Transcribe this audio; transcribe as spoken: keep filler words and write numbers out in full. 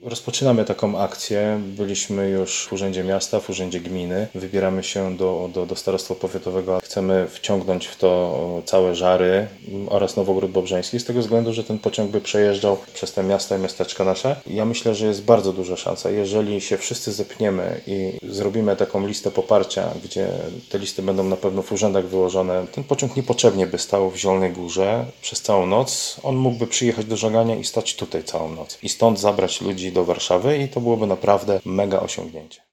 Rozpoczynamy taką akcję. Byliśmy już w Urzędzie Miasta, w Urzędzie Gminy. Wybieramy się do, do, do Starostwa Powiatowego. Chcemy wciągnąć w to całe Żary oraz Nowogród Bobrzeński z tego względu, że ten pociąg by przejeżdżał przez te miasta i miasteczka nasze. Ja myślę, że jest bardzo duża szansa. Jeżeli się wszyscy zepniemy i zrobimy taką listę poparcia, gdzie te listy będą na pewno w urzędach wyłożone, ten pociąg niepotrzebnie by stał w Zielonej Górze przez całą noc. On mógłby przyjechać do Żagania i stać tutaj całą noc. I stąd zabrać ludzi do Warszawy i to byłoby naprawdę mega osiągnięcie.